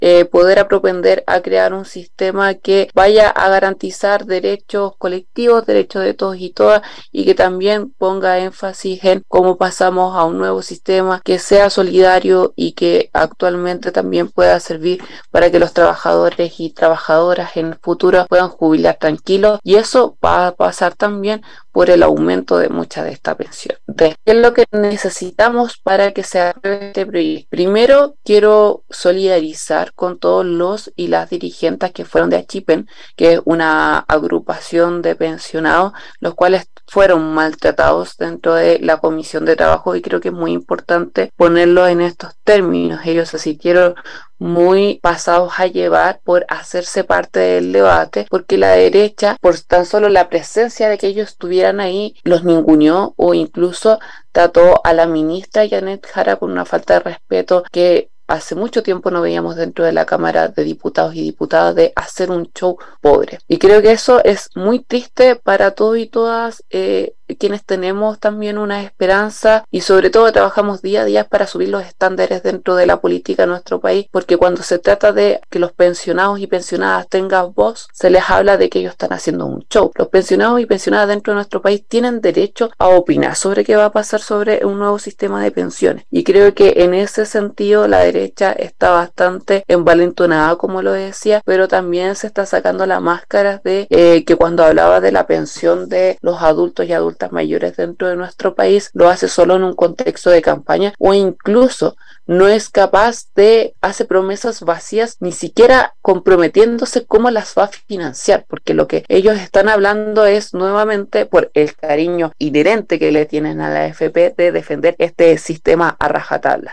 poder propender a crear un sistema que vaya a garantizar derechos colectivos, derechos de todos y todas, y que también ponga énfasis en cómo pasamos a un nuevo sistema que sea solidario y que actualmente también pueda servir para que los trabajadores y trabajadoras en el futuro puedan jubilar tranquilos, y eso va a pasar también por el aumento de mucha de esta pensión. Entonces, ¿qué es lo que necesitamos para que se apruebe este proyecto? Primero, quiero solidarizar con todos los y las dirigentes que fueron de Achipen, que es una agrupación de pensionados, los cuales fueron maltratados dentro de la Comisión de Trabajo, y creo que es muy importante ponerlo en estos términos. Ellos se sintieron muy pasados a llevar por hacerse parte del debate, porque la derecha, por tan solo la presencia de que ellos estuvieran ahí, los ninguneó o incluso trató a la ministra Janet Jara con una falta de respeto que hace mucho tiempo no veíamos dentro de la Cámara de Diputados y Diputadas, de hacer un show pobre. Y creo que eso es muy triste para todos y todas quienes tenemos también una esperanza, y sobre todo trabajamos día a día para subir los estándares dentro de la política en nuestro país, porque cuando se trata de que los pensionados y pensionadas tengan voz, se les habla de que ellos están haciendo un show. Los pensionados y pensionadas dentro de nuestro país tienen derecho a opinar sobre qué va a pasar sobre un nuevo sistema de pensiones, y creo que en ese sentido la derecha está bastante envalentonada, como lo decía, pero también se está sacando la máscara de que cuando hablaba de la pensión de los adultos y adultas mayores dentro de nuestro país, lo hace solo en un contexto de campaña, o incluso no es capaz de hacer promesas vacías, ni siquiera comprometiéndose cómo las va a financiar, porque lo que ellos están hablando es nuevamente por el cariño inherente que le tienen a la AFP de defender este sistema a rajatabla.